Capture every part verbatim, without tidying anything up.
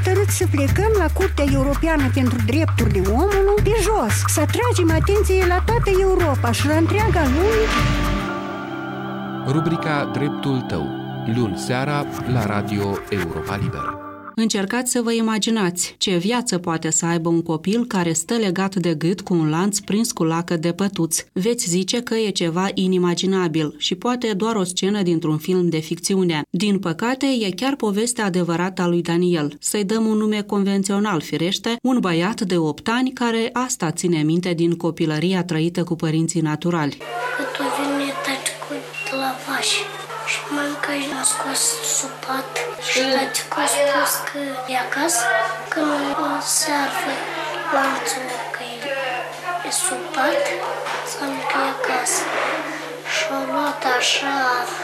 hotărât să plecăm la Curtea Europeană pentru Drepturile Omului pe jos, să atragem atenție la toată Europa și la întreaga lume. Rubrica Dreptul tău, luni seara la Radio Europa Liberă. Încercați să vă imaginați ce viață poate să aibă un copil care stă legat de gât cu un lanț prins cu lacă de pătuți. Veți zice că e ceva inimaginabil și poate doar o scenă dintr-un film de ficțiune. Din păcate, e chiar povestea adevărată a lui Daniel. Să-i dăm un nume convențional, firește, un băiat de opt ani care asta ține minte din copilăria trăită cu părinții naturali. Cât o vine tăticu de la vașă și mămica a scos supat și tăticu a spus că e acasă, că nu servă lanțul că e supat, înseamnă că e acasă. Și-a luat așa,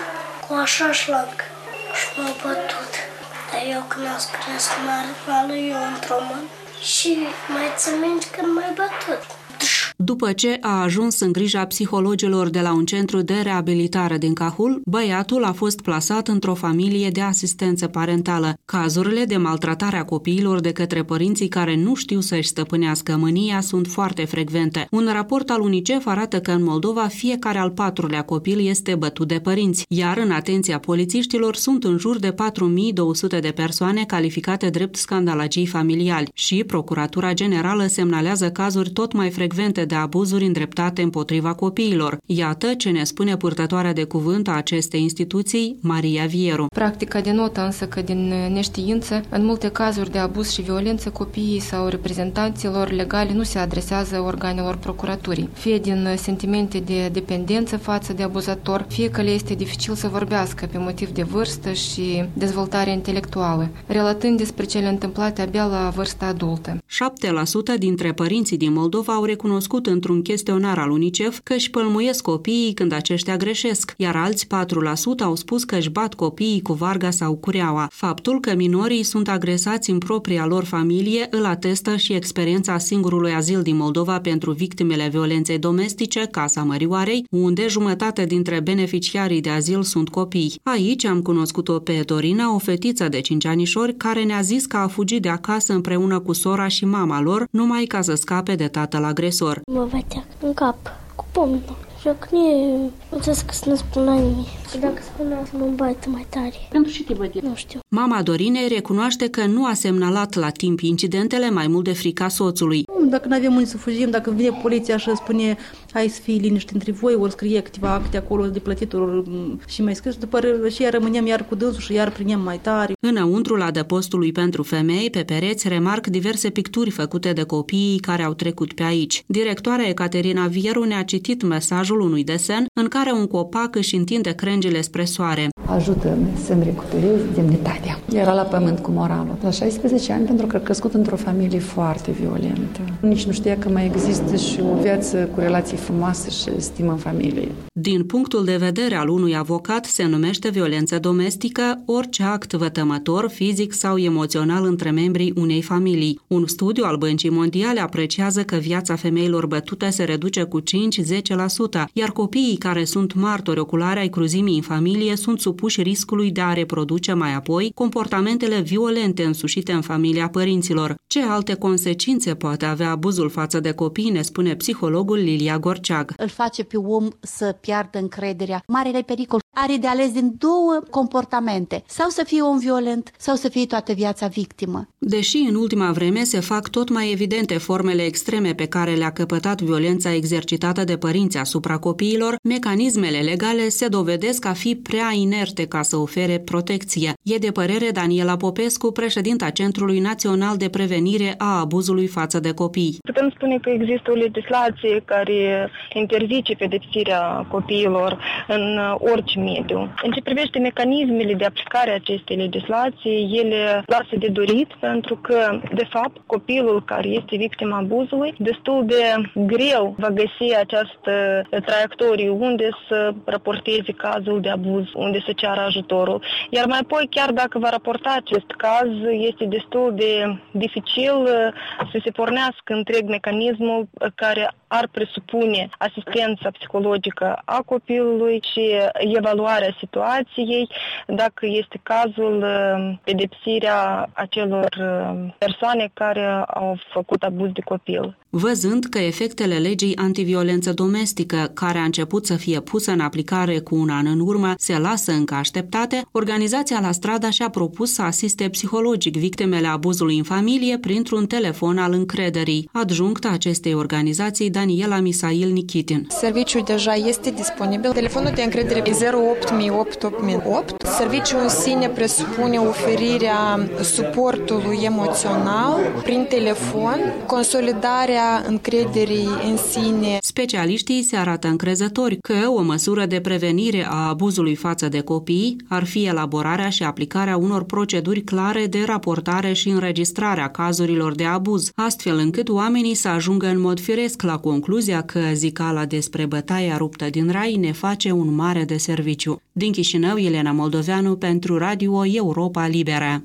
cu așa șlang și m-a bătut. Dar eu când am scris mare, eu într-o mână și mai țin minte că m-ai bătut. După ce a ajuns în grija psihologilor de la un centru de reabilitare din Cahul, băiatul a fost plasat într-o familie de asistență parentală. Cazurile de maltratare a copiilor de către părinții care nu știu să-și stăpânească mânia sunt foarte frecvente. Un raport al UNICEF arată că în Moldova fiecare al patrulea copil este bătut de părinți, iar în atenția polițiștilor sunt în jur de patru mii două sute de persoane calificate drept scandalagii familiali și Procuratura Generală semnalează cazuri tot mai frecvente de abuzuri îndreptate împotriva copiilor. Iată ce ne spune purtătoarea de cuvânt a acestei instituții, Maria Vieru. Practica denotă însă că din neștiință, în multe cazuri de abuz și violență, copiii sau reprezentanților legali nu se adresează organelor procuraturii, fie din sentimente de dependență față de abuzator, fie că le este dificil să vorbească pe motiv de vârstă și dezvoltare intelectuală, relatând despre cele întâmplate abia la vârsta adultă. șapte la sută dintre părinții din Moldova au recunoscut într-un chestionar al UNICEF că își pălmuiesc copiii când aceștia greșesc, iar alți patru la sută au spus că își bat copiii cu varga sau cureaua. Faptul că minorii sunt agresați în propria lor familie îl atestă și experiența singurului azil din Moldova pentru victimele violenței domestice, Casa Mărioarei, unde jumătate dintre beneficiarii de azil sunt copii. Aici am cunoscut-o pe Dorina, o fetiță de cinci anișori, care ne-a zis că a fugit de acasă împreună cu sora și mama lor, numai ca să scape de tatăl agresor. Mă bătea în cap cu pumnul. Și când e, zis că să nu spună nimic. Și dacă spunea să mă bată mai tare. Pentru ce te bătea? Nu știu. Mama Dorinei recunoaște că nu a semnalat la timp incidentele mai mult de frica soțului. Dacă nu avem unde să fugim, dacă vine poliția și spune hai să fie liniște între voi, ori scrie câteva acte acolo de plătit, ori și mai scris, după și iar rămânem iar cu dânsul și iar prinem mai tare. Înăuntrul adăpostului pentru femei, pe pereți, remarc diverse picturi făcute de copiii care au trecut pe aici. Directoarea Ecaterina Vieru ne-a citit mesajul unui desen în care un copac își întinde crengile spre soare. Ajută-mă să-mi recuperez demnitatea. Era la pământ cu moralul. La șaisprezece ani, pentru că a crescut într-o familie foarte violentă. Nici nu știa că mai există și o viață cu relații frumoase și stimă în familie. Din punctul de vedere al unui avocat, se numește violență domestică orice act vătămător, fizic sau emoțional între membrii unei familii. Un studiu al Băncii Mondiale apreciază că viața femeilor bătute se reduce cu cinci-zece la sută, iar copiii care sunt martori oculari ai cruzimii în familie sunt supuși riscului de a reproduce mai apoi comportamentele violente însușite în familia părinților. Ce alte consecințe poate avea abuzul față de copii, ne spune psihologul Lilia Gorceag. Îl face pe om să piardă încrederea. Marele pericol are de ales din două comportamente. Sau să fie om violent, sau să fie toată viața victimă. Deși în ultima vreme se fac tot mai evidente formele extreme pe care le-a căpătat violența exercitată de părinți asupra copiilor, mecanismele legale se dovedesc a fi prea inerte ca să ofere protecție. E de părere Daniela Popescu, președinta Centrului Național de Prevenire a Abuzului față de copii. Putem spune că există o legislație care interzice pedepsirea copiilor în orice mediu. În ce privește mecanismele de aplicare a acestei legislații, ele lasă de dorit, pentru că, de fapt, copilul care este victima abuzului, destul de greu va găsi această traiectorie unde să raporteze cazul de abuz, unde să ceară ajutorul. Iar mai apoi, chiar dacă va raporta acest caz, este destul de dificil să se pornească întreg mecanismul care ar presupune asistența psihologică a copilului și evaluarea situației, dacă este cazul pedepsirea acelor persoane care au făcut abuz de copil. Văzând că efectele legii antiviolență domestică, care a început să fie pusă în aplicare cu un an în urmă, se lasă încă așteptate, organizația La Strada și-a propus să asiste psihologic victimele abuzului în familie printr-un telefon al încrederii. Adjuncta acestei organizații, Daniela Misail Nikitin. Serviciul deja este disponibil. Telefonul de încredere e zero opt opt opt opt. Serviciul în sine presupune oferirea suportului emoțional prin telefon, consolidarea încrederii în sine. Specialiștii se arată încrezători că o măsură de prevenire a abuzului față de copii ar fi elaborarea și aplicarea unor proceduri clare de raportare și înregistrare a cazurilor de abuz, astfel încât oamenii să ajungă în mod firesc la concluzia că zicala despre bătaia ruptă din rai ne face un mare de serviciu. Din Chișinău, Elena Moldoveanu pentru Radio Europa Liberă.